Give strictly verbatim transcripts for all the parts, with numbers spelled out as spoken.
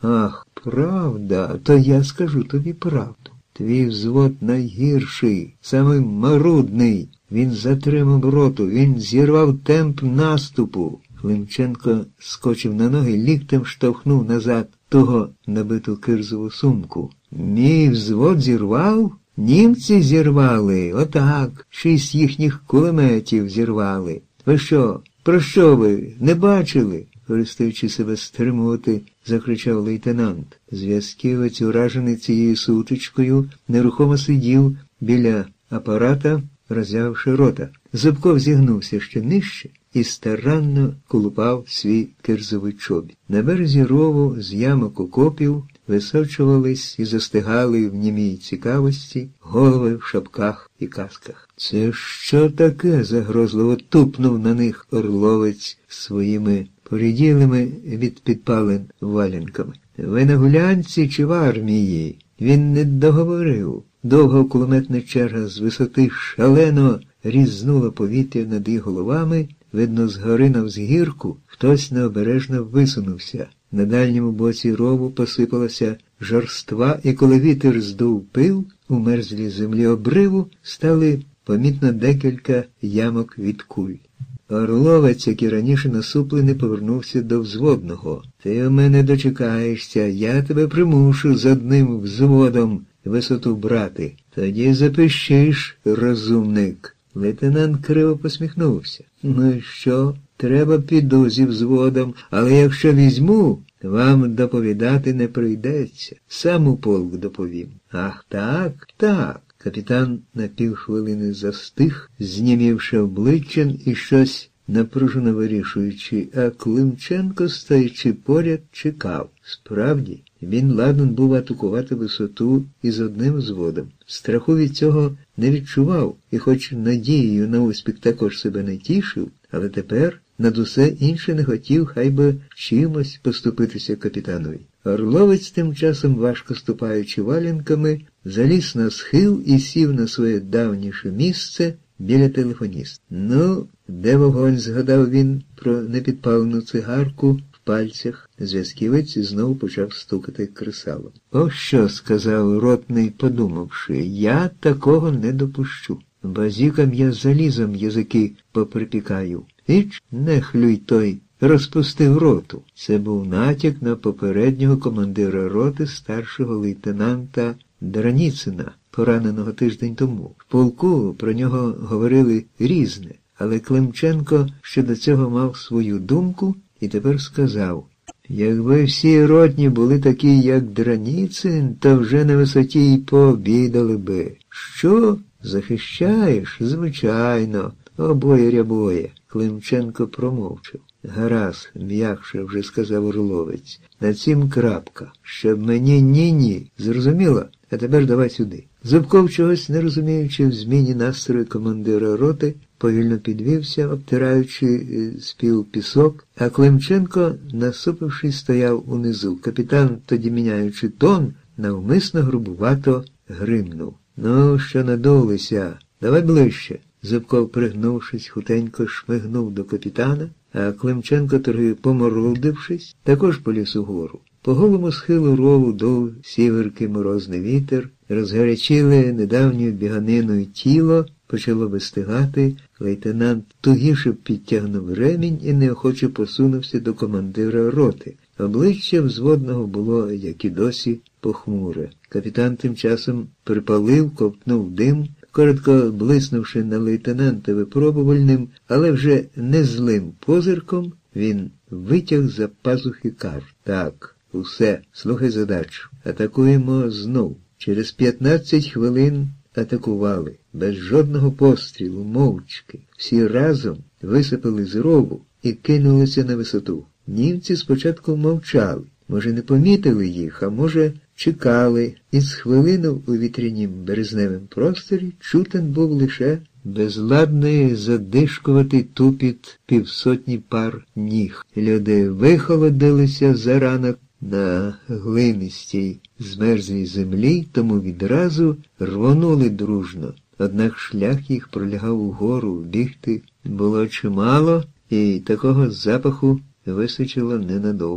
Ах, правда, то я скажу тобі правду. Твій взвод найгірший, самий марудний. Він затримав роту, він зірвав темп наступу. Климченко скочив на ноги, ліктем штовхнув назад того набиту кирзову сумку. Мій взвод зірвав? Німці зірвали, отак, шість їхніх кулеметів зірвали. Ви що, про що ви, не бачили? Перестаючи себе стримувати, закричав лейтенант. Зв'язківець, уражений цією сутичкою, нерухомо сидів біля апарата, роззявивши рота. Зубков зігнувся ще нижче і старанно колупав свій кирзовий чобіт. На березі рову з ямок окопів височувались і застигали в німій цікавості голови в шапках і касках. «Це що таке?» – загрозливо тупнув на них орловець своїми поріділими від підпалин валянками. «Ви на гулянці чи в армії?» Він не договорив. Довга кулеметна черга з висоти шалено різнула повітря над їх головами. Видно, згори навзгірку хтось необережно висунувся. На дальньому боці рову посипалася жорства, і коли вітер здув пил, у мерзлій землі обриву стали помітно декілька ямок від куль. Орловець, як і раніше насуплений, повернувся до взводного. «Ти у мене дочекаєшся, я тебе примушу з одним взводом висоту брати. Тоді запишиш, розумник». Лейтенант криво посміхнувся. «Ну і що? Треба піду зі взводом, але якщо візьму, вам доповідати не прийдеться. Сам у полк доповім». «Ах, так, так». Капітан на півхвилини застиг, знімівши обличчям і щось напружено вирішуючи, а Климченко, стоячи поряд, чекав. Справді, він ладен був атакувати висоту із одним взводом. Страху від цього не відчував, і хоч надією на успіх також себе не тішив, але тепер над усе інше не хотів хай би чимось поступитися капітанові. Орловець тим часом, важко ступаючи валянками, заліз на схил і сів на своє давніше місце біля телефоніста. «Ну, де вогонь?» – згадав він про непідпалену цигарку в пальцях. Зв'язківець знову почав стукати кресалом. «О що?» – сказав ротний, подумавши, – «я такого не допущу. Базікам я залізом язики поприпікаю». «Іч, не хлюй той!» розпустив роту. Це був натяк на попереднього командира роти старшого лейтенанта Драніцина, пораненого тиждень тому. В полку про нього говорили різне, але Климченко щодо цього мав свою думку і тепер сказав: «Якби всі ротні були такі, як Драніцин, то вже на висоті й пообідали би». «Що? Захищаєш? Звичайно. Обоє рябоє». Климченко промовчав. «Гаразд, м'якше вже сказав Орловець. На цім крапка. Щоб мені ні-ні. Зрозуміло? А тепер давай сюди». Зубков, чогось не розуміючи в зміні настрою командира роти, повільно підвівся, обтираючи спів пісок, а Климченко, насупившись, стояв унизу. Капітан, тоді міняючи тон, навмисно грубувато гримнув. «Ну, що надулися? Давай ближче». Зубков, пригнувшись, хутенько шмигнув до капітана, а Климченко, трохи поморудившись, також поліз угору. По голому схилу рову дув сіверки морозний вітер, розгарячили недавньою біганиною тіло, почало вистигати. Лейтенант тугіше підтягнув ремінь і неохоче посунувся до командира роти. Обличчя взводного було, як і досі, похмуре. Капітан тим часом припалив, ковтнув дим, коротко блиснувши на лейтенанта випробувальним, але вже не злим позирком, він витяг за пазухи карт. «Так, усе, слухай задачу. Атакуємо знов». Через п'ятнадцять хвилин атакували, без жодного пострілу, мовчки. Всі разом висипали з рову і кинулися на висоту. Німці спочатку мовчали, може не помітили їх, а може чекали, і з хвилину у вітрянім березневім просторі чутен був лише безладний задишкуватий тупіт півсотні пар ніг. Люди вихолодилися за ранок на глинистій змерзлій землі, тому відразу рвонули дружно. Однак шлях їх пролягав угору, бігти було чимало, і такого запаху вистачило ненадовго.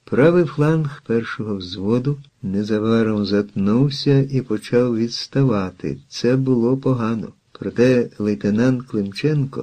Правий фланг першого взводу незабаром затнувся і почав відставати. Це було погано. Проте лейтенант Климченко